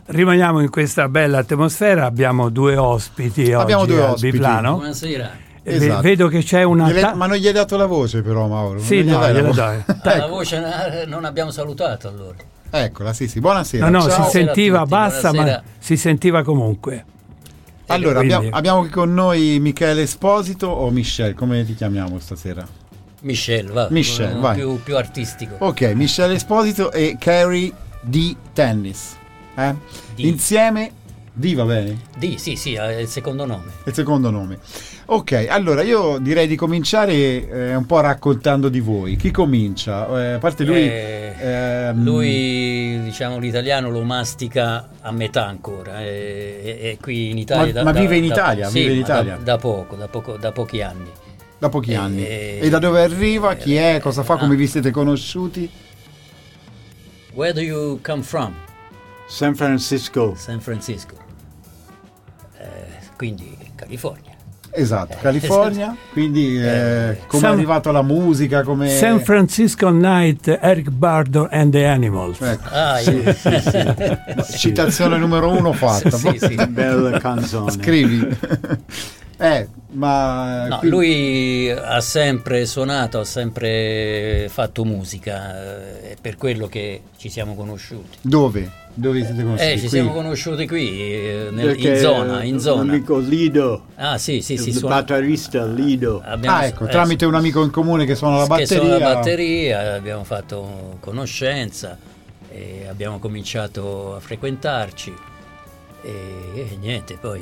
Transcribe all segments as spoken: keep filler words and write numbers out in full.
Rimaniamo in questa bella atmosfera, abbiamo due ospiti abbiamo oggi due al ospiti. biplano. Buonasera. Esatto. Vedo che c'è una Gliele, ta- ma non gli hai dato la voce però, Mauro? Sì, non no, gliela gliela dai. dai. Ah, la voce non abbiamo salutato allora. Eccola, sì, sì, buonasera. No, no, Ciao. si sentiva tutti, bassa, buonasera. ma si sentiva comunque. Allora, Quindi- abbiamo, abbiamo qui con noi Michele Esposito o Michel, come ti chiamiamo stasera? Michel, va. Michel, vai. Più, più artistico. Ok, Michele Esposito e Carrie D. Tennis. Eh? Di. Insieme, D va bene? Di, sì, sì, è il secondo nome. Il secondo nome. Ok, allora io direi di cominciare eh, un po' raccontando di voi. Chi comincia? Eh, a parte lui... Eh, ehm, Lui, diciamo, l'italiano lo mastica a metà ancora. È, è qui in Italia. Ma- da, ma da- vive in da- Italia, sì, vive in ma da- Italia. Da, poco, da poco, da pochi anni. da pochi eh, anni. eh, E da dove arriva? Chi è? Cosa fa? ah. Come vi siete conosciuti? Where do you come from? San Francisco. San Francisco. Eh, quindi California. Esatto, California. Quindi eh, come è San- arrivato la musica? Come... San Francisco Night, Eric Burdon and the Animals. Ecco. Ah, io- Citazione numero uno fatta. Sì, sì. Bella canzone. Scrivi. eh, ma No, quindi- lui ha sempre suonato, ha sempre fatto musica, eh, è per quello che ci siamo conosciuti. dove? Dove siete conosciuti? Eh, ci Qui? siamo conosciuti qui, eh, nel- Perché in zona, in zona. l'amico Lido, Ah, sì, sì, sì, il suona- batterista Lido. abbiamo- Ah, ecco, eh, tramite un amico in comune che suona la che batteria. suona la batteria, abbiamo fatto conoscenza e abbiamo cominciato a frequentarci e, e niente, poi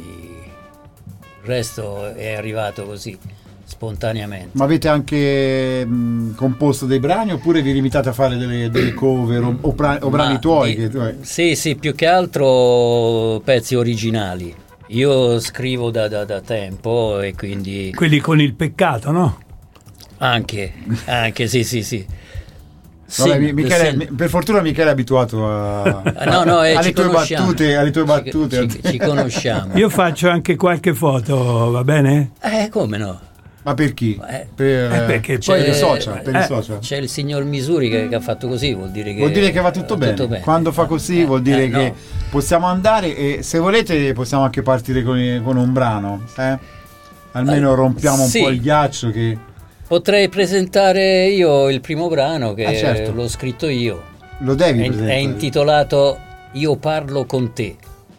il resto è arrivato così, spontaneamente. Ma avete anche mh, composto dei brani oppure vi limitate a fare delle, delle cover o, o, pra- o brani Ma tuoi? di- Che tu hai? Sì, sì, più che altro pezzi originali. Io scrivo da, da- da tempo e quindi Quelli con il peccato, no? anche, anche sì, sì, sì. Vabbè, Sì, Mi- Michele, sì. mi- per fortuna Michele è abituato a, Ah, no, no, eh, alle ci tue conosciamo. battute, alle tue Ci- battute. Ci, ci conosciamo. Io faccio anche qualche foto, va bene? Eh, come no? Ma per chi? Eh, Per, eh, perché poi c'è- per i social, per i eh, social. C'è il signor Misuri che, che ha fatto così, vuol dire che Vuol dire che va tutto, va bene. Quando fa così Eh, vuol dire eh, che no. possiamo andare e se volete possiamo anche partire con, con un brano. Eh? Almeno Eh, rompiamo un sì. po' il ghiaccio che... Potrei presentare io il primo brano che Ah, certo. l'ho scritto io. Lo devi È, presentare. è intitolato Io parlo con te.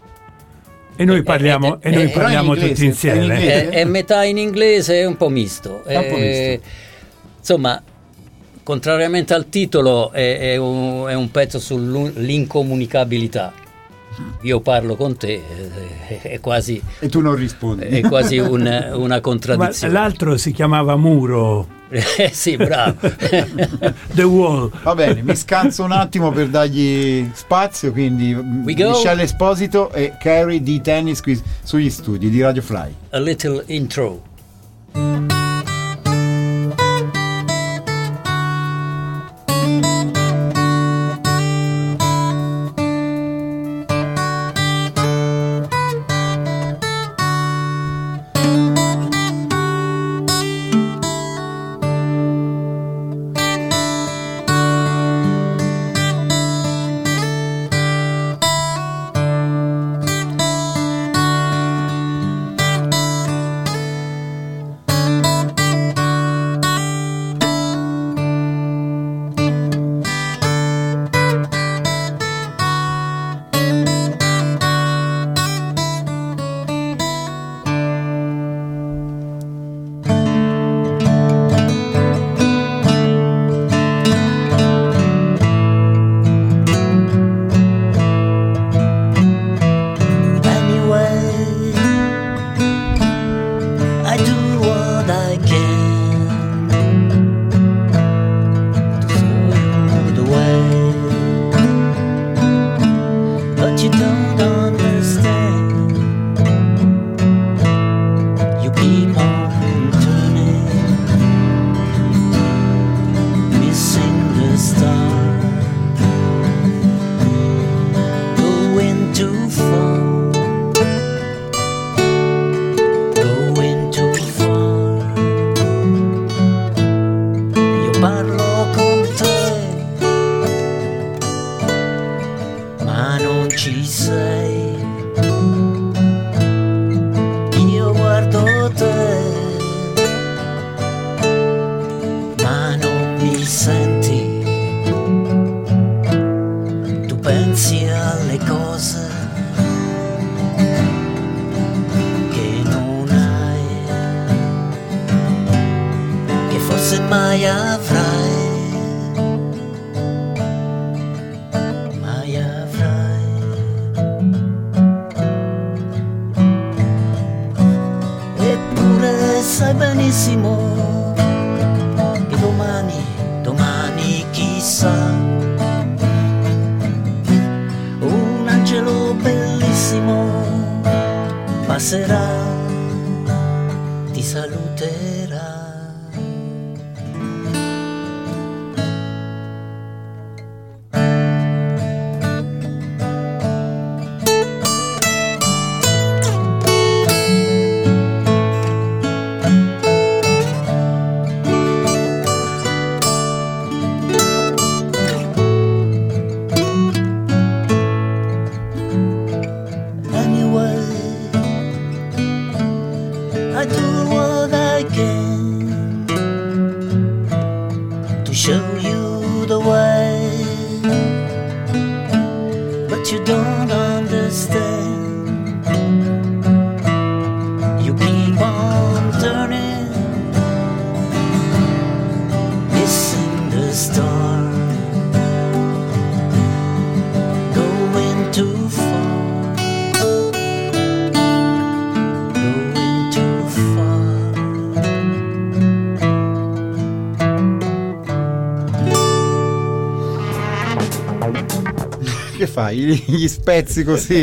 E noi Eh, parliamo, eh, e noi eh, però in parliamo inglese, tutti insieme. in È, inglese? è metà in inglese e un po' misto. È un po' Eh, insomma, contrariamente al titolo, è, è un, è un pezzo sull'incomunicabilità. Io parlo con te, eh, è quasi, E tu non rispondi. è quasi un- una Ma contraddizione. l'altro si chiamava Muro, Eh, sì, bravo. The Wall. Va bene, mi scanso un attimo per dargli spazio, quindi We go. Michele Esposito e Carrie D. Tennis qui sugli studi di Radio Fly. A little intro. Anyway, I do what I can to show you the way, but you don't understand. You keep on turning, missing the star, going too far. Going too far. Io parlo con te, ma non ci sei. mai avrai, mai avrai. Eppure sai benissimo che domani, domani chissà, un angelo bellissimo passerà, ti saluterà. I do what I can to show you the way, but you don't understand. You keep on turning, missing the star, going too far. Che fai? Gli spezzi così?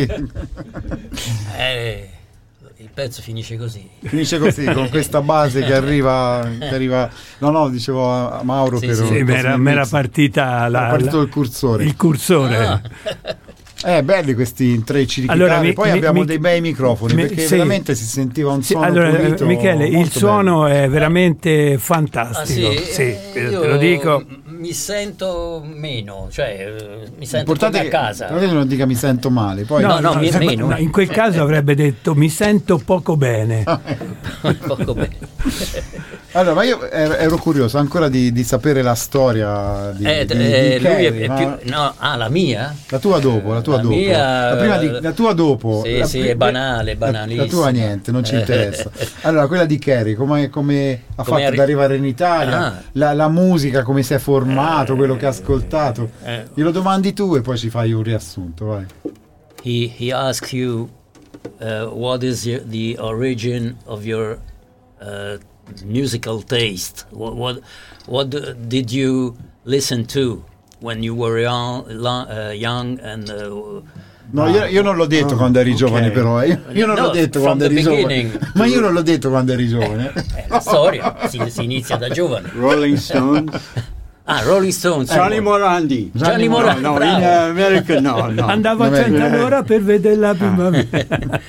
Eh, il pezzo finisce così. Finisce così, con questa base che arriva, che arriva... No, no, dicevo a Mauro Sì, per... sì, Sì, mi era, mi era partita la, Era partito la- il cursore. il cursore. Ah, Eh, belli questi intrecci di Allora, chitarre. mi- Poi mi- abbiamo mi- dei bei microfoni, mi- perché sì. veramente si sentiva un Sì, suono allora, pulito, Michele, il molto suono bello. è veramente ah, fantastico. sì? Sì, Eh, te io lo dico. mi sento meno, cioè eh, mi sento L'importante come è a che casa. l'importante è che non dica mi sento male. Poi No, no, mi- se- meno, no, eh. in quel caso avrebbe detto mi sento poco bene. Poco bene. Allora, ma io ero, ero curioso ancora di, di sapere la storia di, Eh, di- eh, di lui Carey, è, è ma più no, ah, la mia? la tua dopo, la tua La dopo. mia, la prima di, la tua dopo. Sì, la sì, pri- è banale, la- banalissima. La tua niente, non ci Eh. interessa. Allora, quella di Carey, come, come ha Come fatto arri- ad arrivare in Italia, Ah. la, la musica, come si è formato, quello che ha ascoltato. Eh. Glielo domandi tu e poi ci fai un riassunto, vai. He he asks you uh, what is your, the origin of your uh, musical taste. What, what what did you listen to when you were young, lo- uh, young and uh, No, io, io non l'ho detto Oh, quando eri ok. giovane, però. eh. Io, io non No, l'ho detto from quando the eri giovane. beginning. Ma io non l'ho detto quando eri giovane. eh, la storia si, si inizia da giovane. Rolling Stones. Ah, Rolling Stones. Johnny Morandi. Gianni Morandi. Morandi. No, no, bravo. in uh, America no, no. Andavo a Vabbè, cento eh. all'ora per vedere la primavera.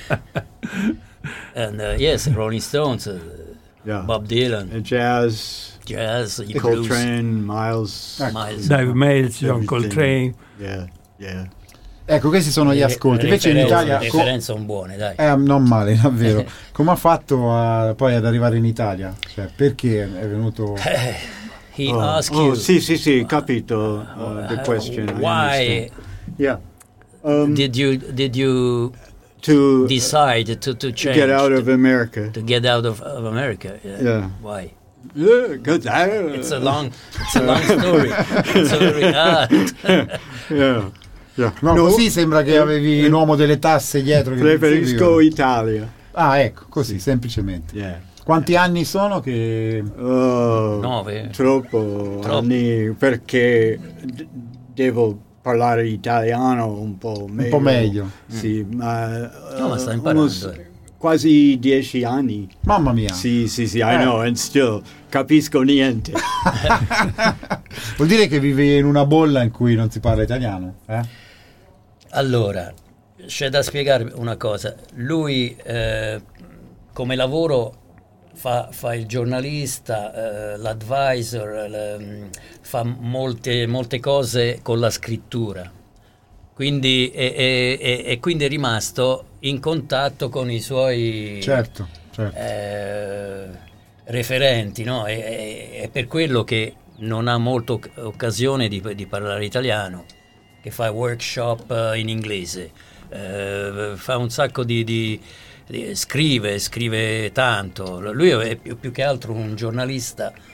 And uh, yes, Rolling Stones, uh, Yeah. Bob Dylan, Uh, jazz, jazz, i blues, Coltrane, Miles. Ecco. Miles. Dave Miles, John Everything. Coltrane. Yeah, yeah. Ecco, questi sono gli Le- ascolti. Invece in referenze- Italia... co- referenze sono buone, dai. Eh, non male, davvero. Come ha fatto a- poi ad arrivare in Italia? Cioè, perché è venuto... He Oh, asks oh, you sì, sì, sì, capito uh, the question. I why understand. Yeah. Um, did you did you to decide to, to change get out of to, America. to get out of, of America? Yeah. Yeah. Why? Yeah, 'cause I, It's a long it's a long story. It's very hard. Yeah. Yeah. No, così sembra che avevi un uomo delle tasse dietro. Che ti Preferisco seguiva. Italia. Ah, ecco, così, semplicemente. Yeah. Quanti anni sono che... Oh, Nove. Troppo, Troppo. anni perché d- devo parlare italiano un po' meglio. po' meglio. Sì, ma No, ma sta uh, imparando, almost eh. quasi dieci anni. Mamma mia. Sì, sì, sì, Eh. I know, and still capisco niente. Vuol dire che vivi in una bolla in cui non si parla italiano, eh? Allora, c'è da spiegare una cosa. Lui eh, come lavoro fa, fa il giornalista, eh, l'advisor, l- fa molte, molte cose con la scrittura. Quindi, e, e- e- e quindi è rimasto in contatto con i suoi Certo, certo. eh, referenti, no? E- e- È per quello che non ha molta oc- occasione di, di parlare italiano, che fa workshop eh, in inglese, eh, fa un sacco di, di- di- scrive, scrive tanto. Lui è più, più che altro un giornalista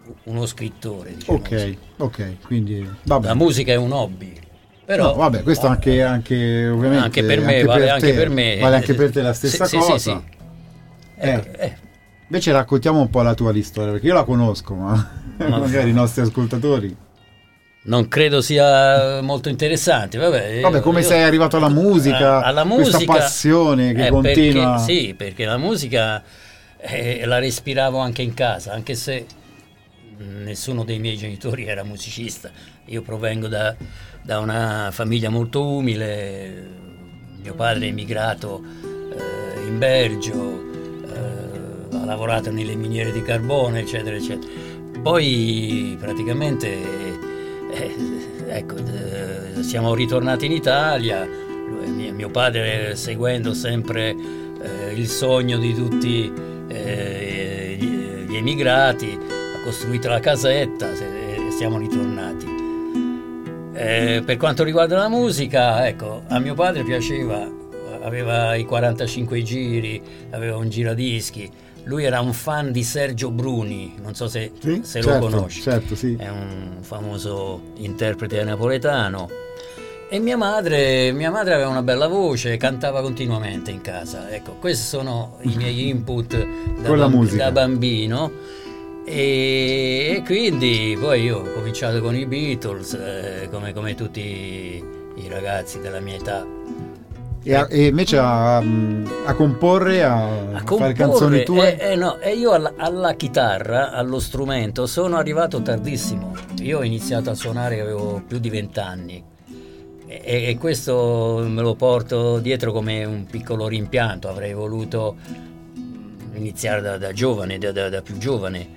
uno scrittore, diciamo Ok, così. ok, quindi vabbè. La musica è un hobby. Però, No, vabbè, questo anche, anche ovviamente anche per me, anche vale per anche te, per me. vale anche per te la stessa Sì, cosa. sì, sì, sì. Eh, Ecco, eh. Invece raccontiamo un po' la tua di storia, perché io la conosco, ma, Ma- magari i nostri ascoltatori. Non credo sia molto interessante. Vabbè, Vabbè, come io- sei arrivato alla musica, alla questa musica, passione che eh, continua. Perché, sì, perché la musica eh, la respiravo anche in casa, anche se nessuno dei miei genitori era musicista. Io provengo da, da una famiglia molto umile, mio padre è emigrato eh, in Belgio, eh, ha lavorato nelle miniere di carbone, eccetera, eccetera. Poi praticamente eh, ecco, eh, siamo ritornati in Italia, mio, mio padre seguendo sempre eh, il sogno di tutti eh, gli, gli emigrati, ha costruito la casetta e siamo ritornati. Eh, per quanto riguarda la musica, ecco, a mio padre piaceva, aveva i quarantacinque giri, aveva un giradischi. Lui era un fan di Sergio Bruni, non so se, Sì, se certo, lo conosci. certo, sì. È un famoso interprete napoletano. E mia madre, mia madre aveva una bella voce, cantava continuamente in casa. Ecco, questi sono i miei input da, Con la bamb- musica. da bambino. E, e quindi poi io ho cominciato con i Beatles, eh, come, come tutti i ragazzi della mia età. E, a- e invece a, a comporre, a, A fare canzoni tue. eh, eh, no, e io alla, alla chitarra, allo strumento, sono arrivato tardissimo. Io ho iniziato a suonare che avevo più di vent'anni e, e questo me lo porto dietro come un piccolo rimpianto. Avrei voluto iniziare da, da giovane, da, da, da più giovane.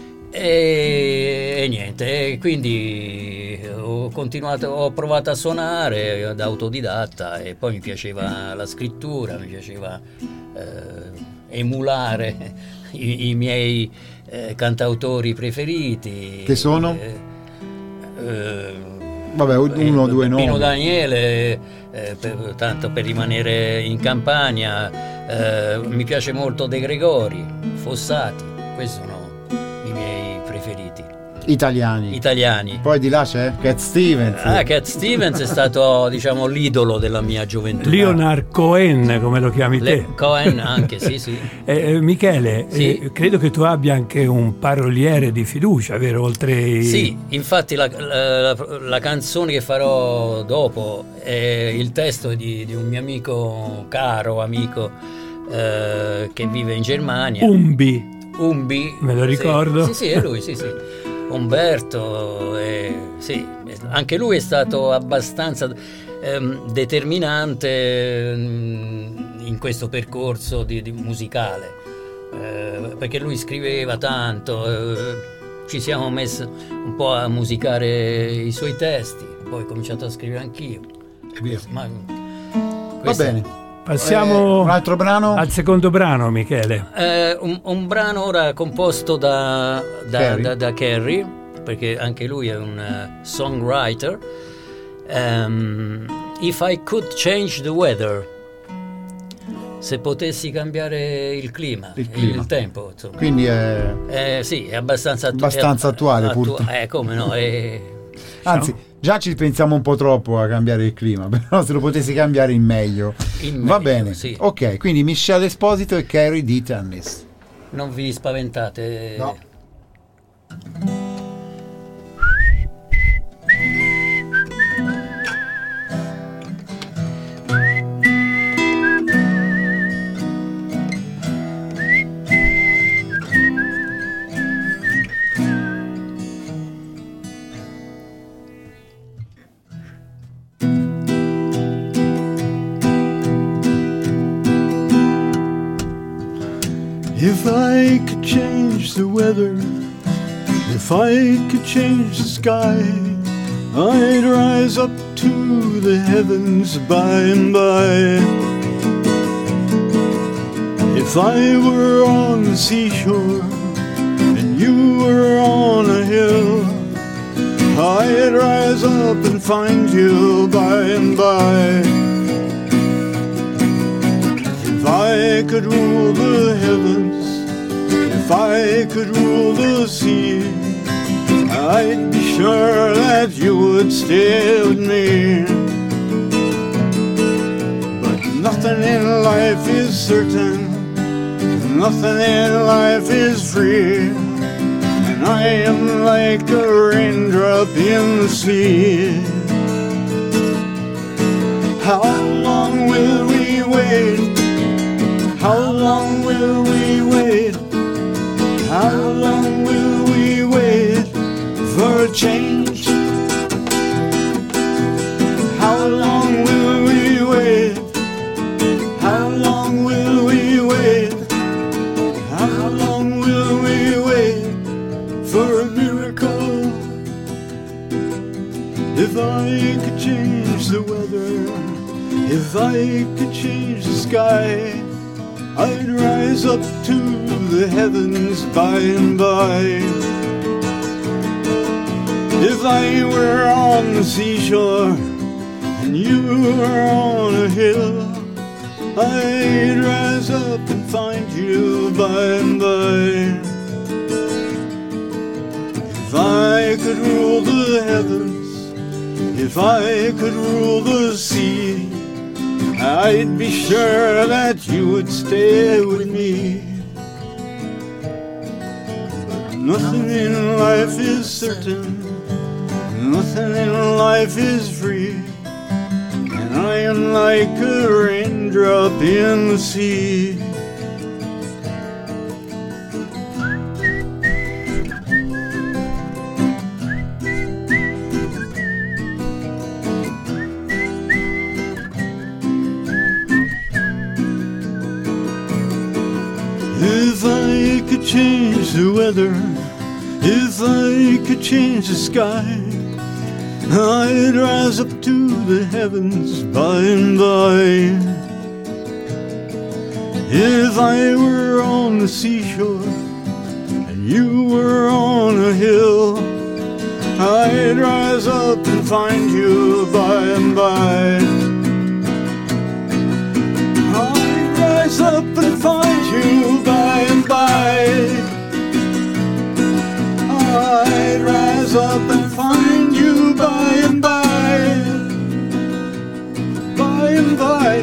E, e niente, e quindi ho continuato, ho provato a suonare da autodidatta e poi mi piaceva la scrittura, mi piaceva eh, emulare i, i miei eh, cantautori preferiti. Che sono? Eh, eh, Vabbè, uno o due nomi. Pino Daniele, eh, per- tanto per rimanere in Campania, eh, mi piace molto De Gregori, Fossati, questi sono i miei preferiti Italiani. italiani. Poi di là c'è Cat Stevens. Ah, Cat Stevens è stato, diciamo, l'idolo della mia gioventù. Leonard Cohen, come lo chiami Le- te. Cohen anche, sì, sì. Eh, eh, Michele, Sì. eh, credo che tu abbia anche un paroliere di fiducia, vero? Oltre i... Sì, infatti la, la- la- la canzone che farò dopo è il testo di, di un mio amico, caro amico, eh, che vive in Germania. Umbi. Umbi. Me lo sì. ricordo. Sì, sì, è lui, sì, sì. Umberto, eh, sì, anche lui è stato abbastanza ehm, determinante ehm, in questo percorso di, di musicale, eh, perché lui scriveva tanto, eh, ci siamo messi un po' a musicare i suoi testi, poi ho cominciato a scrivere anch'io. E via. Ma, Va questa- bene. Passiamo Eh, un altro brano. al secondo brano, Michele. Eh, un, un brano ora composto da, da, Carey. da, da Carey, perché anche lui è un eh, songwriter. Ehm, If I Could Change the Weather, se potessi cambiare il clima, Il clima. tempo, insomma. Quindi è... Eh, sì, è abbastanza, attu- Abbastanza è- attuale, attu- purtroppo. Eh, come no? È, Anzi, già ci pensiamo un po' troppo a cambiare il clima, però se lo potessi cambiare in meglio. in Va meglio, bene. sì. Ok, quindi Michele Esposito e Carey di Tennis. Non vi spaventate. No. If I could change the weather, if I could change the sky, I'd rise up to the heavens by and by. If I were on the seashore and you were on a hill, I'd rise up and find you by and by. If I could rule the heavens, if I could rule the sea, I'd be sure that you would stay with me. But nothing in life is certain, nothing in life is free, and I am like a raindrop in the sea. How long will we wait? How long will we wait? How long will we wait for a change? How long will we wait? How long will we wait? How long will we wait for a miracle? If I could change the weather, if I could change the sky, I'd rise up to the heavens by and by. If I were on the seashore and you were on a hill, I'd rise up and find you by and by. If I could rule the heavens, if I could rule the sea, I'd be sure that you would stay with me. But nothing in life is certain, nothing in life is free, and I am like a raindrop in the sea. If I could change the weather, if I could change the sky, I'd rise up to the heavens by and by. If I were on the seashore and you were on a hill, I'd rise up and find you by and by. I'd rise up and find you by and by. I'd rise up and find you by and by. By and by.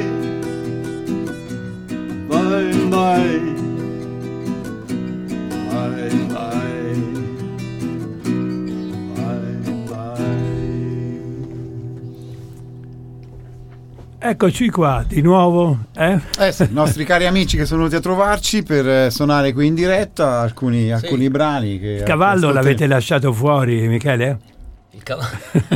By and by. By and by. By and by. Eccoci qua di nuovo, eh? Eh sì, i nostri cari amici che sono venuti a trovarci per eh, suonare qui in diretta alcuni, Sì. alcuni brani. Che Il cavallo ascolteremo. l'avete lasciato fuori, Michele? Il cavallo.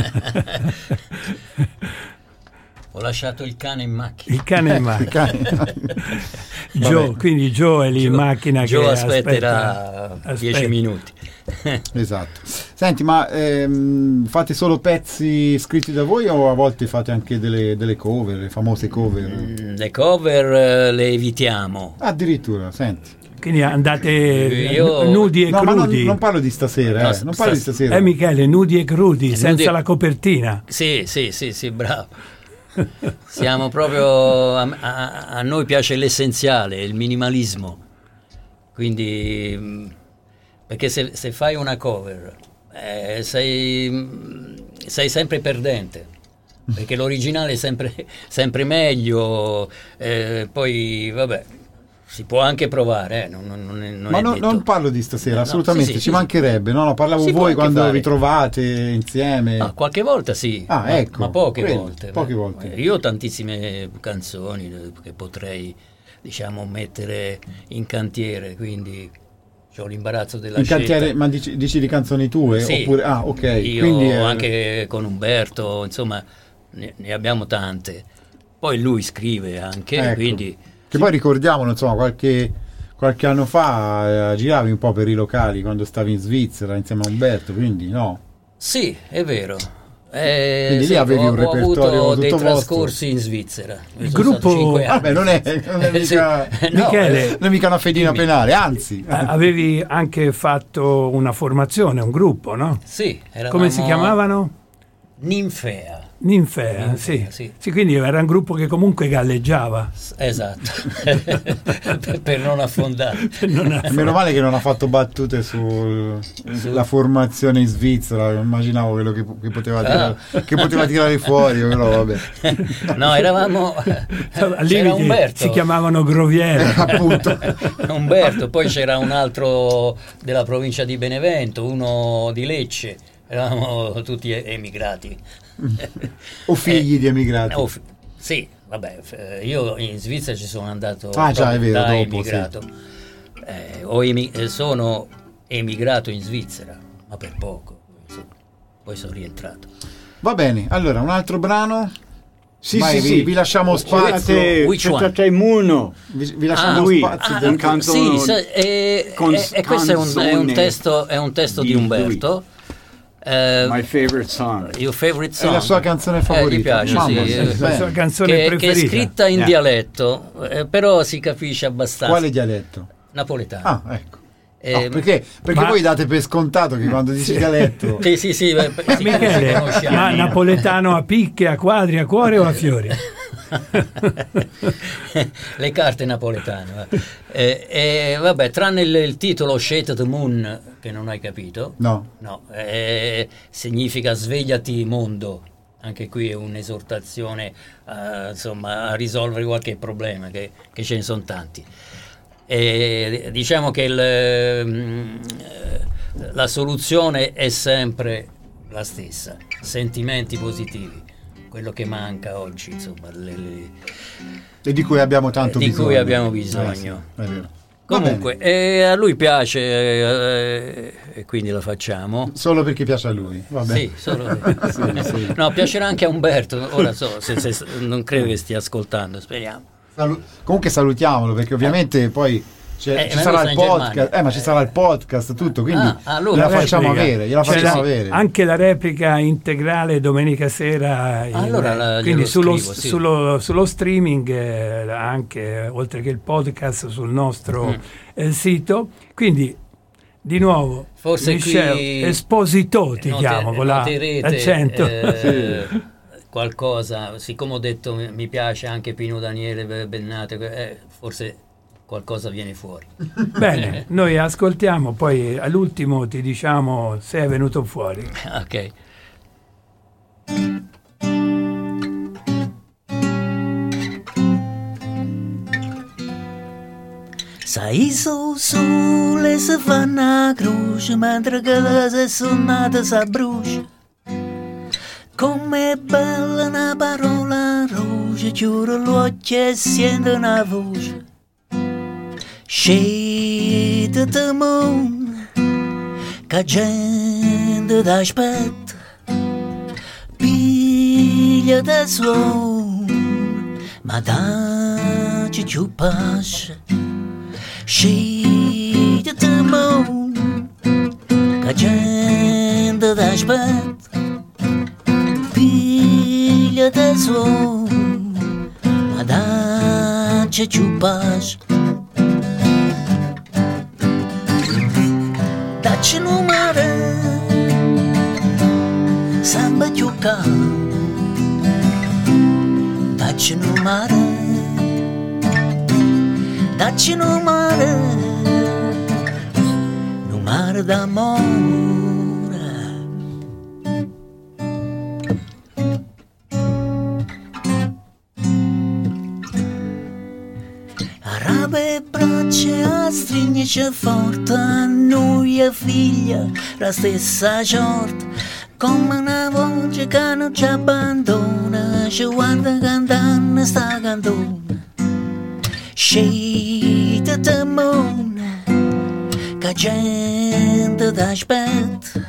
Ho lasciato il cane in macchina. Il cane in Il macchina. cane. Joe, Vabbè. quindi Joe è lì in Joe- macchina Joe che aspetterà aspetta- dieci aspetta. minuti. Esatto. Senti, ma ehm, fate solo pezzi scritti da voi o a volte fate anche delle, delle cover, le famose cover? Mm, Le cover eh, le evitiamo. Addirittura, senti. Quindi andate Io- nudi e No, ma non, crudi. non parlo di stasera, No, eh, non parlo di stas- stasera. Eh Michele, nudi e crudi, Nudi senza e- la copertina. Sì, sì, sì, sì, bravo. Siamo proprio a, a- a noi piace l'essenziale, il minimalismo. Quindi mh, perché se, se fai una cover eh, sei, mh, sei sempre perdente. Perché l'originale è sempre, sempre meglio, eh, poi vabbè, si può anche provare, eh, non, non, non è, non Ma è no- detto. non parlo di stasera, No, assolutamente, sì, sì, ci sì. mancherebbe. No, no, parlavo Si può voi anche quando fare. vi trovate insieme. Ah, qualche volta sì, Ah, ma, ecco, ma poche quello, volte. poche eh. volte. Io ho tantissime canzoni eh, che potrei, diciamo, mettere in cantiere, quindi ho l'imbarazzo della In scelta. cantiere, ma dici, dici di canzoni tue? Sì. Oppure, ah, ok. Io Quindi, eh, anche con Umberto, insomma, ne, ne abbiamo tante. Poi lui scrive anche, ecco. quindi... Che poi ricordiamolo, insomma, qualche, qualche anno fa eh, giravi un po' per i locali quando stavi in Svizzera insieme a Umberto, quindi no. Sì, è vero. Eh, Quindi lì sì, avevi ho, un ho repertorio avuto tutto dei vostro. trascorsi in Svizzera. Io Il sono gruppo- stato cinque anni. Vabbè, non è, non è Eh, sì. mica, Eh, no, Michele, eh, non è mica una fedina dimmi. penale, anzi. A- Avevi anche fatto una formazione, un gruppo, no? Sì, eravamo Come si chiamavano? Ninfea. Ninfea, Ninfea, sì. sì. Sì, quindi era un gruppo che comunque galleggiava. Esatto, per, per non affondare. Non ha- Meno male che non ha fatto battute sulla formazione in Svizzera, immaginavo quello che, che, poteva, tirare, Ah. che poteva tirare fuori, però vabbè. No, eravamo... Al c'era limite Umberto. si chiamavano Groviera. Appunto. Umberto, poi c'era un altro della provincia di Benevento, uno di Lecce, eravamo tutti e- emigrati. O figli di emigrati. Oh, f- sì, vabbè, f- io in Svizzera ci sono andato Ah, già, è proprio vero, da dopo, emigrato. Eh, ho emi- eh, sono emigrato in Svizzera, ma per poco, insomma. Poi sono rientrato. Va bene, allora un altro brano. Sì, Vai, sì, vi, sì. vi lasciamo spazio. C'è Which one? c'è Muno. Vi, vi lasciamo lui. spazio. Ah, un canto sì, sa- e, con- e- e questo è un, è un canzone testo, è un testo di di Umberto. Eh, My favorite song. Your favorite È song. la sua canzone favorita. Eh, gli piace, Mamma sì. mia, eh, La bene. sua canzone che, che è preferita. scritta in Yeah. dialetto, eh, però si capisce abbastanza. Quale dialetto? Napoletano. Ah, ecco. Eh, No, perché perché ma- voi date per scontato che quando dici dialetto Sì, sì, sì, beh, sì, Michele, ci conosciamo. ma napoletano a picche, a quadri, a cuore o a fiori? Le carte napoletane. Eh, eh, vabbè, tranne il, il titolo Shade the Moon, che non hai capito. no. No, eh, significa svegliati mondo. Anche qui è un'esortazione a, insomma, a risolvere qualche problema, che, che ce ne sono tanti. E diciamo che il, mm, la soluzione è sempre la stessa: sentimenti positivi, quello che manca oggi, insomma, le- le- E di cui abbiamo tanto di bisogno. cui abbiamo Eh, bisogno. sì, è vero. Va Comunque, bene. eh, a lui piace eh, e quindi la facciamo. Solo perché piace a lui. Va bene. Sì, solo... Sì, sì. No, piacerà anche a Umberto. Ora so, se, se- non credo che stia ascoltando, speriamo. Salu- comunque salutiamolo perché ovviamente poi c'è- Eh, ci ma sarà lui il sta in podcast, Germania. eh, ma ci sarà il podcast, tutto, quindi Ah, ah, lui gliela la facciamo replica. avere, gliela C'è facciamo la- avere. anche la replica integrale domenica sera, in- Allora la- quindi glielo sullo, scrivo, sì. sullo- sullo streaming, eh, anche oltre che il podcast sul nostro Mm. eh, sito. Quindi di nuovo Forse Michel qui Esposito ti note- chiamo con la- noterete, l'accento. eh, qualcosa, siccome ho detto mi, mi piace anche Pino Daniele Bennate, eh, forse qualcosa viene fuori. Bene, noi ascoltiamo, poi all'ultimo ti diciamo se è venuto fuori. Ok. Sai su sole si fa una croce mentre che la sonnata si brucia. Com'è bella una parola rosa, chiudo l'occhio e sento una voce. Shade the moon, che gente t'aspetta, piglia da suon, ma dacci più pace. Shade the moon, che gente t'aspetta, piglia da suon, ma dacci più pace. Dacci numero, samba chiucca. Dacci numero, dacci numero, numero d'amore. Arabe e braccia a stringerci forte, a noi e figlia la stessa sorte, come una voce che non ci abbandona, ci guarda cantando sta canzone. Shade the moon, che gente t'aspetta,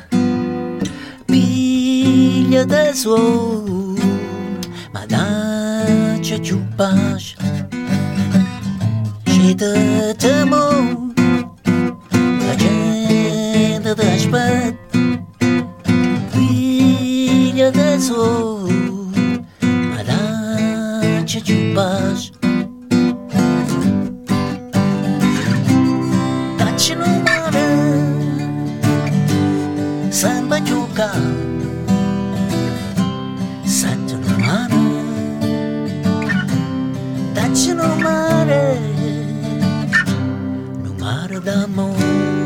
piglia da suon, ma dacci più pace. Shade the moon, la gente t'aspetta, piglia da suon, ma dacci più pace. Dacci numero, samba giuca, sa mare d'amore.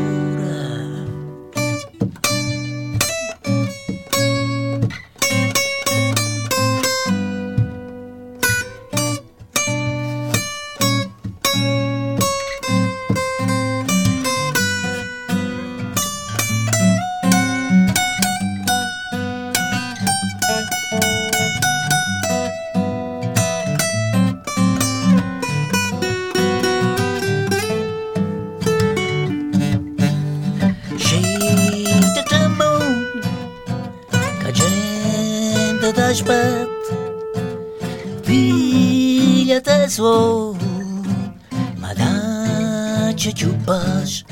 Figlia tesoro, ma dacci più pace,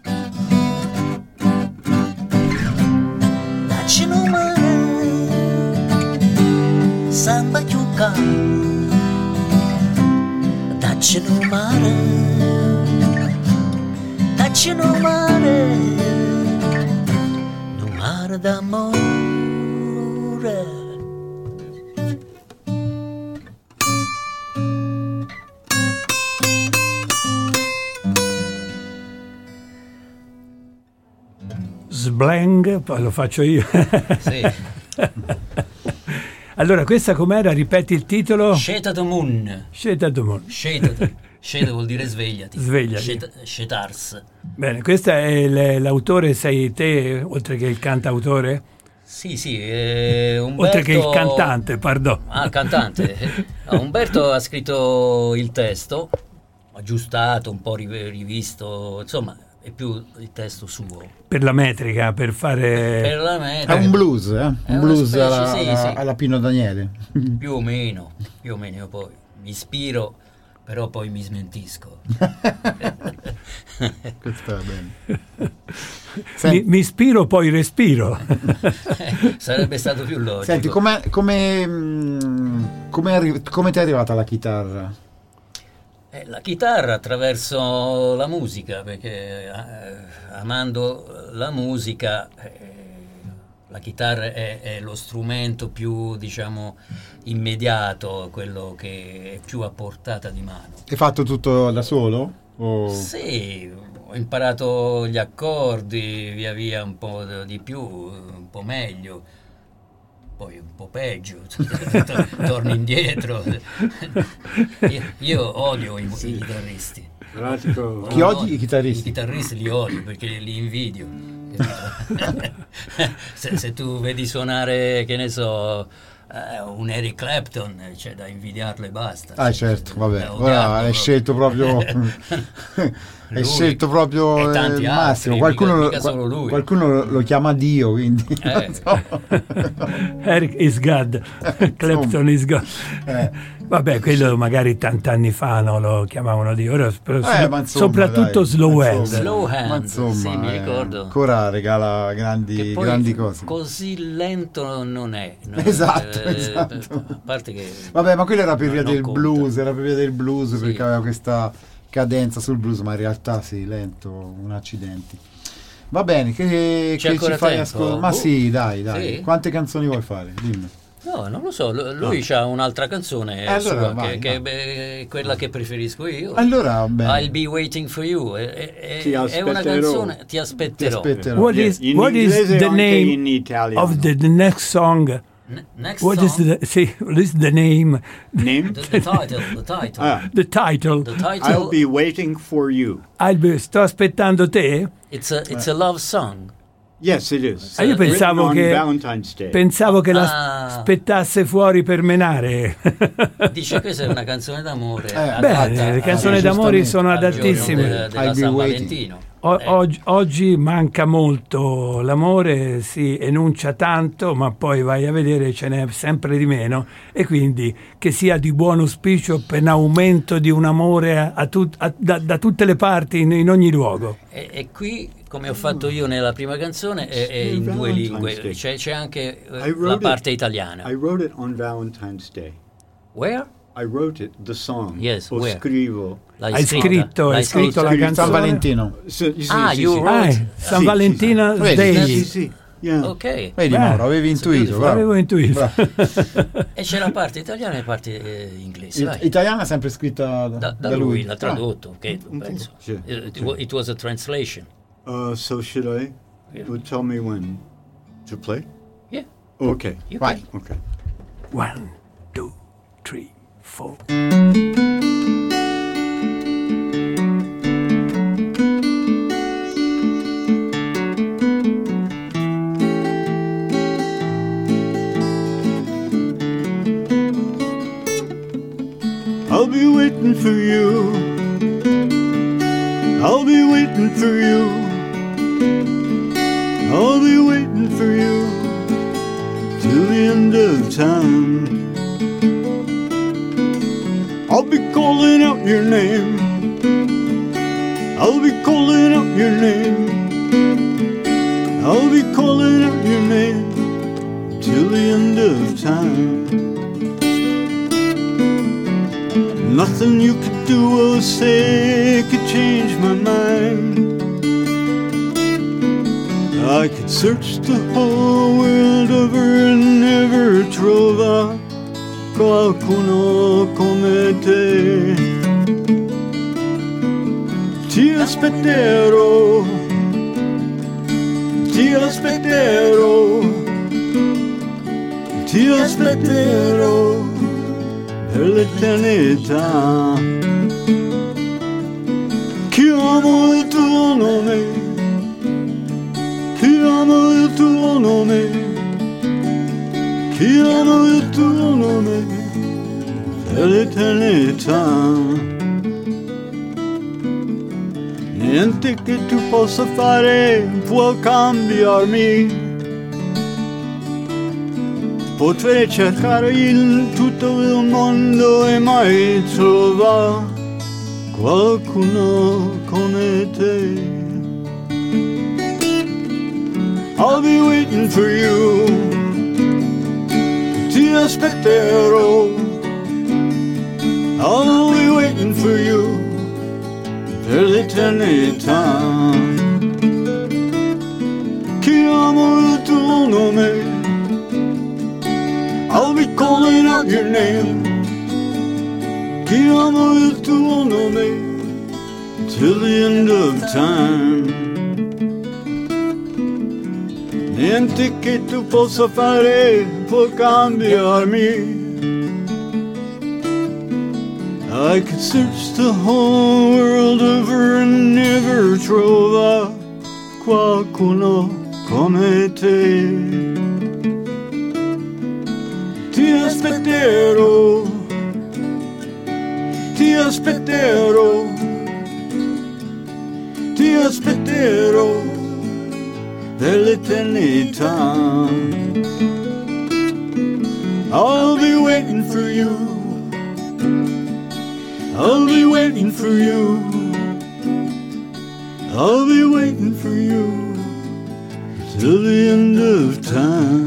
dacci un mare, samba più caldo, dacci un mare, dacci un mare, un mare d'amore. Sblang, poi lo faccio io. Sì. Allora, questa com'era? Ripeti il titolo? Sheta the Moon. Sheta the Moon. Sheta, Sheta vuol dire svegliati. Svegliati. Sheta, Shetars. Bene, questa è l- l'autore, sei te, oltre che il cantautore? Sì, sì, eh, Umberto... Oltre che il cantante, pardon. Ah, cantante. No, Umberto ha scritto il testo, aggiustato, un po' riv- rivisto, insomma... è più il testo suo. Per la metrica, per fare... Per la metrica. È un blues, eh? Un È blues specie, alla, sì, alla, sì. alla Pino Daniele. Più o meno, più o meno. Io poi mi ispiro, però poi mi smentisco. Questo va bene. Mi, mi ispiro, poi respiro. Sarebbe stato più logico. Senti, come come come come ti è arrivata la chitarra? Eh, la chitarra attraverso la musica, perché eh, amando la musica, eh, la chitarra è, è lo strumento più, diciamo, immediato, quello che è più a portata di mano. Hai fatto tutto da solo? O... Sì, ho imparato gli accordi via via un po' di più, un po' meglio. Poi un po' peggio, torno indietro. Io, io odio i, i chitarristi. Pratico. Chi odi i chitarristi? I chitarristi li odio perché li invidio. se, se tu vedi suonare, che ne so, eh, un Eric Clapton, c'è da invidiarlo e basta. Ah, certo, vabbè. Da Ora odiarlo hai scelto proprio hai Lui scelto proprio e tanti il altri, massimo. Qualcuno, mica- mica lo- solo lui. qualcuno lo, lo chiama Dio, quindi Eh. non so. Eric is God, Clapton is God. Eh. Vabbè, quello magari tanti anni fa no, lo chiamavano di ora, però Eh, ma insomma, soprattutto dai, slow ma hands. insomma. Slow Ma Hand, insomma, sì, mi eh, ricordo. ancora regala grandi, Che poi grandi cose. così lento non è. no? Esatto, Eh, esatto. A parte che... Vabbè, ma quello era per No, via non del conta. blues, era per via del blues, Sì. perché aveva questa cadenza sul blues, ma in realtà sì, lento, un accidenti. Va bene, che, C'è che ci ancora fai tempo? ascoltare? Ma Boh. sì, dai, dai. Sì? Quante canzoni vuoi fare? Dimmi. No, non lo so, lu- lui ha un'altra canzone Eh, allora sua, vai, che, che vai. è quella che preferisco io. Allora, bene. I'll be waiting for you. È, è- Ti è una aspetterò. canzone, ti Ti aspetterò. aspetterò. What Yeah, is, in what is inglese the anche name in italiano. of the, the next song? Ne- next What song, is the, sì, what is the name, Name? the, the title, the title. Ah, the title? The I'll title, be waiting for you. I'll be- sto aspettando te? it's a, it's a love song. Yes, it is. Ah, io Written pensavo on che Valentine's Day. pensavo che la Ah. aspettasse fuori per menare. Dice questa è una canzone d'amore. Eh, adatta bene, le a- canzoni Ah, d'amore giustamente. sono al giorno adattissime. della, della I'll be San waiting. Valentino. O- Eh, oggi, oggi manca molto l'amore, si enuncia tanto, ma poi vai a vedere ce n'è sempre di meno, e quindi che sia di buon auspicio per un aumento di un amore a, a tut- a- da, da tutte le parti, in, in ogni luogo. E, e qui, come ho fatto io nella prima canzone, è, è in due Valentine's lingue. Day. C'è, c'è anche eh, I wrote la it- parte italiana. I wrote it on Valentine's Day. Where? I wrote it, the song. Yes, Lo where? scrivo. L'hai Hai scritta? scritto, hai L'hai scritto la San canzone? Valentino. Sì, sì, Ah, sì, you sì. wrote- Ah, Sì, San sì, Valentino sì. Day. Sì, sì. Yeah. Ok. Vedi Beh, Mauro, avevi intuito. bravo. Avevo intuito. Bravo. E c'è la parte italiana e la parte eh, inglese. It- Vai. italiana è sempre scritta da, Da, da da lui, lui. l'ha tradotto, credo, un po', penso. sì. It, wa- it was a translation. Uh, so should I? Yeah. Well, tell me when to play. Yeah, Okay. you Vai. can. Okay. One, two, three, four. I'll be waiting for you. I'll be waiting for you. I'll be waiting for you till the end of time. I'll be calling out your name. I'll be calling out your name. I'll be calling out your name till the end of time. Nothing you could do or say could change my mind. I could search the whole world over and never trova qualcuno come te. Ti aspetterò, ti aspetterò, ti aspetterò per l'eternità. Chiamo il tuo nome, chiamo il tuo nome, chiamo il tuo nome per l'eternità. Niente che tu possa fare può cambiarmi. Potrei cercare in tutto il mondo e mai trovare qualcuno come te. I'll be waiting for you. Ti aspetterò. I'll be waiting for you per l'eternità. Chiamo il tuo nome. I'll be calling out your name. Chiamo il tuo nome till the end of time. Niente che tu possa fare può cambiarmi. I could search the whole world over and never trova qualcuno come te. Ti aspetterò, ti aspetterò, ti aspetterò per l'eternità. I'll be waiting for you. I'll be waiting for you. I'll be waiting for you till the end of time.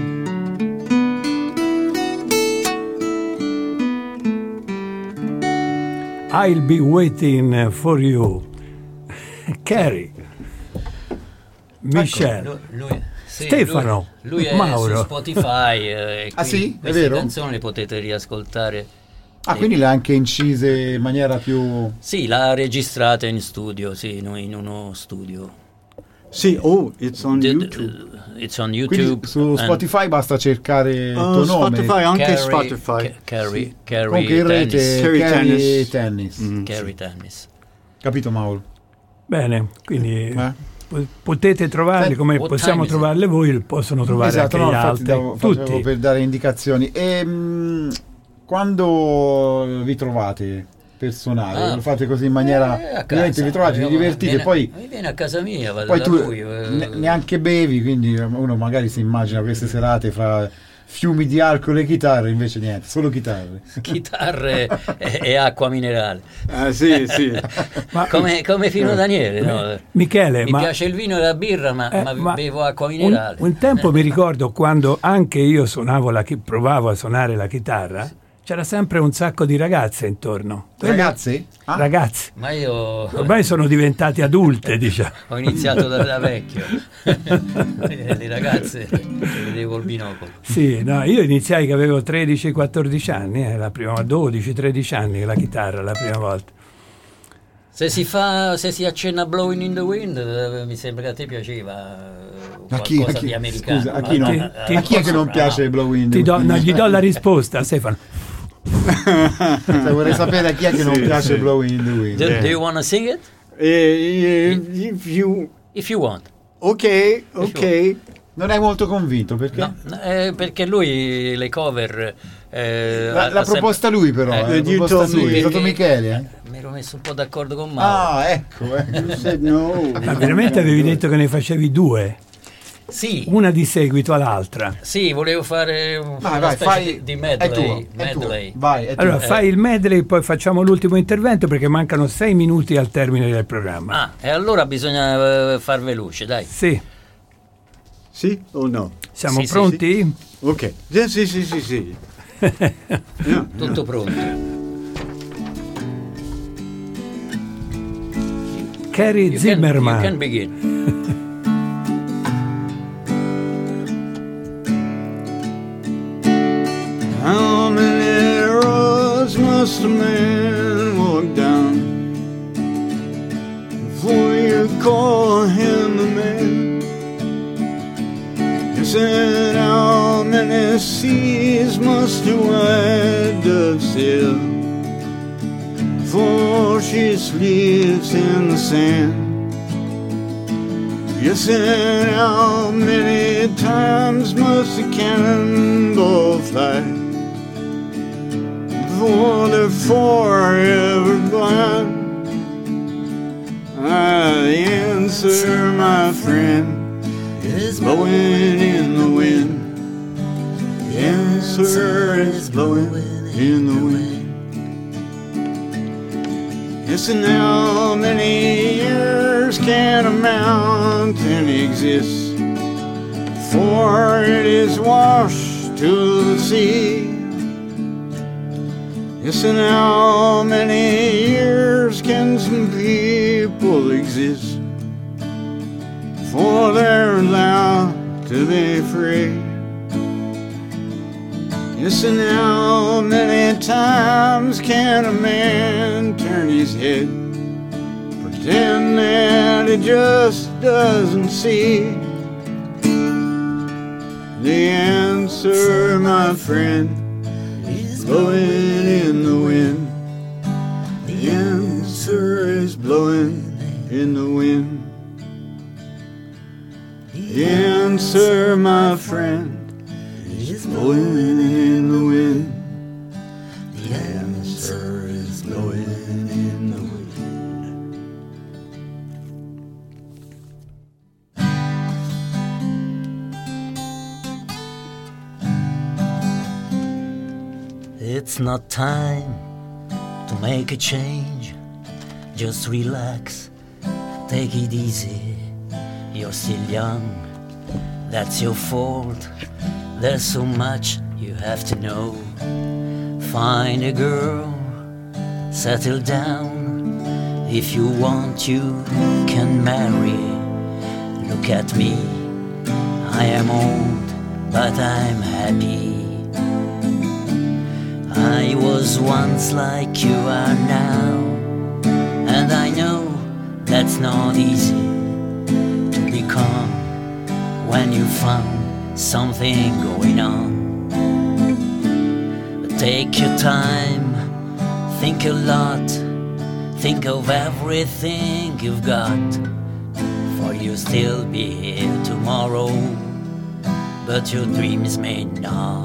I'll be waiting for you. Carrie. Michelle. Ecco, lui, lui, sì, Stefano. Lui, lui è Mauro. su Spotify. Eh, Ah, sì? È queste vero? canzoni le potete riascoltare. Ah, Eh, quindi le ha anche incise in maniera più... Sì, l'ha registrata in studio, sì, in in uno studio. Sì, oh, it's on The- YouTube. the- It's on Quindi YouTube. su and Spotify basta cercare il Uh, tuo nome. Spotify, anche Carrie- Spotify. Ca- Carrie, Sì. Carrie Comunque in rete Tennis. Carrie Carrie Tennis. Tennis. Mm, Carrie sì. Tennis. Capito Mauro? Bene, quindi Eh? po- potete trovarli Senti, come what possiamo time is it? trovarle voi, possono trovare Esatto, anche no, gli infatti altri. davo- facevo Tutti. per dare indicazioni. E, mh, quando vi trovate per suonare, Ah. lo fate così in maniera... Eh, a veramente casa. vi trovate, vi Io- divertite, viene- poi... viene a casa mia, vado Poi da tu lui. eh, ne- neanche bevi, quindi uno magari si immagina queste serate fra fiumi di alcol e chitarre, invece niente, solo chitarre. chitarre e, e acqua minerale. Ah, sì, sì. Ma- Come, come Fino Daniele, no? Michele, Mi ma, piace il vino e la birra, ma, eh, ma ma bevo acqua un, minerale. un tempo mi ricordo quando anche io suonavo la chi- provavo a suonare la chitarra, c'era sempre un sacco di ragazze intorno. Ragazzi? Ah. Ragazzi. Ma io Ormai sono diventate adulte, diciamo. ho iniziato da, da vecchio. Le ragazze le vedevo il binocolo. Sì, no, io iniziai che avevo tredici quattordici anni, eh, la prima, dodici tredici anni la chitarra la prima volta. Se si fa, se si accenna Blowing in the Wind, eh, mi sembra che a te piaceva eh, A chi, qualcosa a chi- di americano. scusa, a chi, no? Ti- a ti- chi è che non piace Blowing? Ti do, no, gli do la risposta, Stefano. Cioè, vorrei sapere a chi è che non Sì, piace sì. Blowing in the Wind. Do, Yeah. do you want to sing it? Eh, if you If you want. ok, ok. Non è molto convinto perché No, eh, perché lui le cover... eh, La- ha- l'ha ha sempre- proposta lui però, Eh, eh, l'ha you proposta told lui, me- è stato Michele. eh? Mi ero messo un po' d'accordo con Mauro. Ah, ecco, ecco. You said no. Ma veramente avevi detto che ne facevi due, Sì, una di seguito all'altra. sì, volevo fare un- Vai, una vai, specie fai. di, di È tuo, medley. è tuo. medley. Vai, è tuo. Allora, Eh. fai il medley, poi facciamo l'ultimo intervento perché mancano sei minuti al termine del programma. Ah, e allora bisogna eh, far veloce, dai. Sì, Sì o no? siamo Sì, sì, pronti? Ok. Sì, sì, sì, sì, sì. Yeah. Tutto pronto. Cary You can, Zimmerman. you can begin. How many roads must a man walk down before you call him a man? You said how many seas must a white dove sail before she sleeps in the sand? You said how many times must a cannonball fly before they're forever blind? Ah, the answer, my friend, is blowing in the wind. The answer is blowing in the wind. Yes, and how many years can a mountain exist before it is washed to the sea? Yes, and how many years can some people exist before they're allowed to be free? Yes, and how many times can a man turn his head, pretend that he just doesn't see? The answer, my friend, is blowing in the wind. The answer is blowing in the wind. The answer, my friend, is blowing in the wind. The answer is blowing in the wind. It's not time to make a change. Just relax, take it easy. You're still young, that's your fault. There's so much you have to know. Find a girl, settle down. If you want, you can marry. Look at me, I am old, but I'm happy. I was once like you are now, and I know that's not easy to become when you found something going on. But take your time, think a lot, think of everything you've got, for you'll still be here tomorrow, but your dreams may not.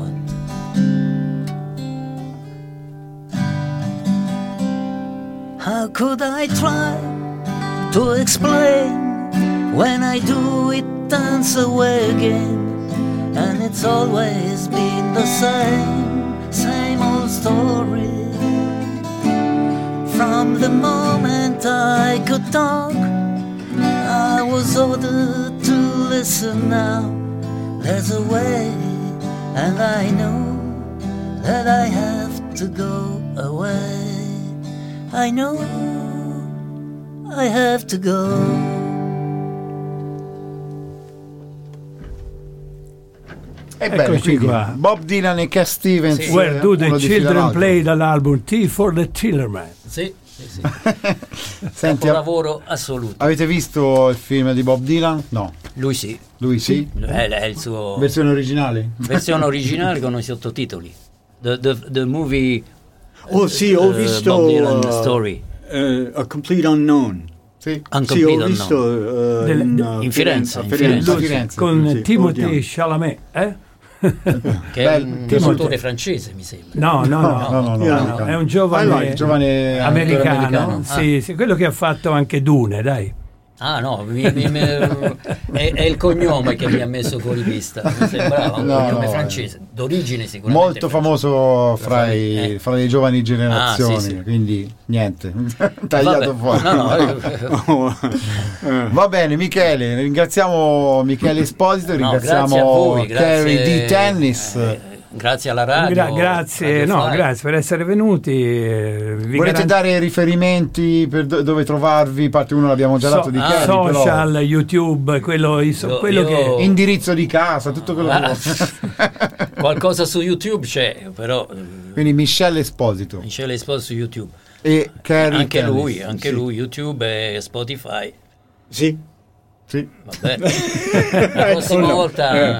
How could I try to explain when I do it turns away again? And it's always been the same, same old story. From the moment I could talk, I was ordered to listen now. There's a way, and I know that I have to go away. I know I have to go. E bene, Eccoci quindi qua. Bob Dylan e Cat Stevens. Sì. Where do uno the di fila children all'altro. play dall'album Tea for the Tillerman? Sì, sì, sì. Senti, Capolavoro assoluto. avete visto il film di Bob Dylan? No. Lui sì, Lui sì? è, è il suo Versione originale? versione originale con i sottotitoli. The, the, the movie Oh sì, ho uh, visto Bob Dylan uh, Story. uh, A Complete Unknown. Sì. Sì, Uncomplete ho visto Unknown. uh, Del- in, uh, in Firenze, a in Firenze. A Firenze. Con Sì, Timothée Bob Dylan. Chalamet, eh? Che è Beh, un che autore molto- francese, mi sembra. No, no, no, No, no, no, Yeah. no, no, è un I giovane, like, giovane americano, attore americano. Sì, sì, quello che ha fatto anche Dune, dai. Ah no, mi- mi- mi- è, è il cognome che mi ha messo fuori pista. Mi sembrava un No, cognome no, francese, d'origine sicuramente. Molto francese. famoso fra, i, Eh. fra le giovani generazioni, Ah, sì, sì. quindi niente, tagliato Vabbè, fuori. no, no, eh, Oh, eh. Va bene, Michele, ringraziamo Michele Esposito, no, ringraziamo grazie a voi, Terry grazie, D. Tennis. eh, grazie alla radio. Gra- grazie, Radio no, Fly. grazie per essere venuti. eh, vi Volete garan- dare riferimenti per do- dove trovarvi? Parte uno l'abbiamo già so- dato di ah, Kelly, però social, YouTube, quello, i so- Io- quello io- che... indirizzo di casa, tutto quello che Ah, vuoi. qualcosa su YouTube c'è, però eh, Quindi Michele Esposito Michele Esposito su YouTube. e Kerry Anche Tennis. lui, anche Sì. lui, YouTube e Spotify. Sì, Sì. Vabbè. La prossima No, volta eh.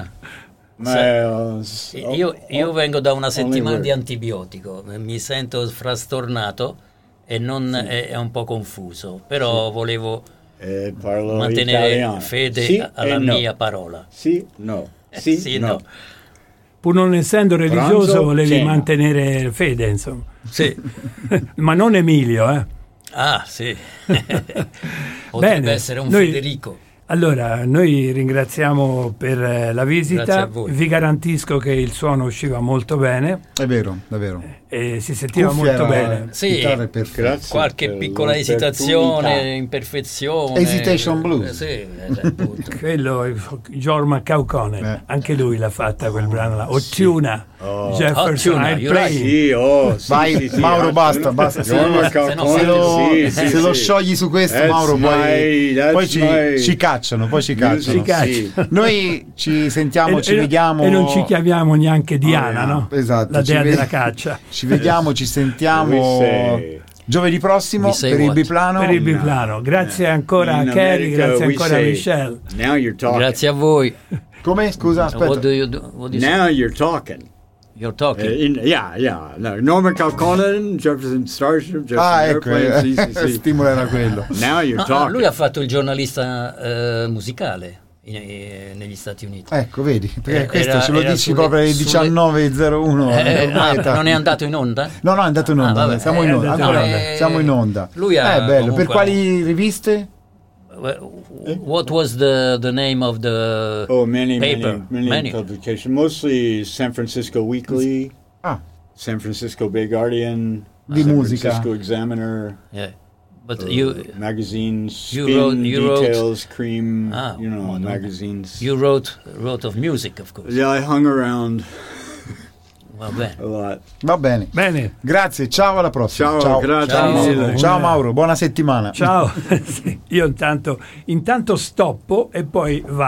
ma uh, s- io, io vengo da una settimana word. di antibiotico, mi sento frastornato e non è, è un po' confuso, però volevo eh, parlo mantenere italiano. fede Sì alla e no. mia parola. Sì, no. Eh, Sì, sì, no. no. Pur non essendo religioso Pranzo, volevi cena. mantenere fede, insomma. Sì. Ma non Emilio, eh. Ah, sì. Potrebbe Bene, essere un noi- Federico. Allora, noi ringraziamo per eh, la Grazie visita, a voi. vi garantisco che il suono usciva molto bene È vero, è vero. e si sentiva Cuffia molto era- bene. Sì. chitarra è perfetta. Grazie Qualche per piccola l'opportunità. esitazione, imperfezione. Hesitation blues. Eh, sì, eh, appunto. Quello è Jorma Kaukonen, Eh. anche lui l'ha fatta quel brano là. O Tuna, Oh. Jefferson Oh, Tuna, Airplane. you're right. Sì, oh, sì, Vai, sì, sì, Mauro, ah, basta, no. basta. Se, Jorma no, Kaukonen, se lo, sì, sì, se lo sì. sciogli su questo, That's Mauro, poi, my- that's poi ci, my- ci cacciano, poi ci cacciano. Ci cacciano. Sì. Noi ci sentiamo, E- ci e- vediamo. E non ci chiamiamo neanche Diana, Ah, no? esatto, La ci dea ve- della caccia. Ci vediamo, ci We sentiamo say- giovedì prossimo We say per il what? biplano. Per il biplano. Grazie ancora a In Kerry, America grazie we ancora a say, Michelle. Now you're talking. Grazie a voi. Come? Scusa, What aspetta. do you do? What do you say? Now you're talking. You're Uh, talking. in, yeah, yeah. No, Norman Kaukonen, Jefferson Starship, Jefferson Ah, ecco, Airplane, sì, eh, sì, sì. stimolo era quello. Now you're Ah, ah, talking. lui ha fatto il giornalista eh, musicale in- eh, negli Stati Uniti. Ecco, vedi, perché Eh, questo era- ce lo era dici sulle- proprio alle sulle- diciannove e zero uno. Eh, ormai ah, è ta- non è andato in onda? No, no, è andato in Ah, onda. vabbè, siamo è in onda. andato Ancora in onda. siamo in onda. Lui ha Eh, bello. comunque- Per quali riviste? What was the, the name of the Oh, many, paper? many, many, publications. Mostly San Francisco Weekly, Ah, San Francisco Bay Guardian, Di San musica. Francisco Examiner, Yeah. But uh, you magazines, you Spin, wrote- you wrote- Details, Cream, Ah, you know, Madonna. magazines. you wrote wrote of music, of course. Yeah, I hung around Va bene. a lot. va bene. Bene, Grazie, ciao, alla prossima. Ciao, grazie Ciao. mille. Ciao Mauro, buona settimana. ciao. Sì, io intanto, intanto stoppo e poi va.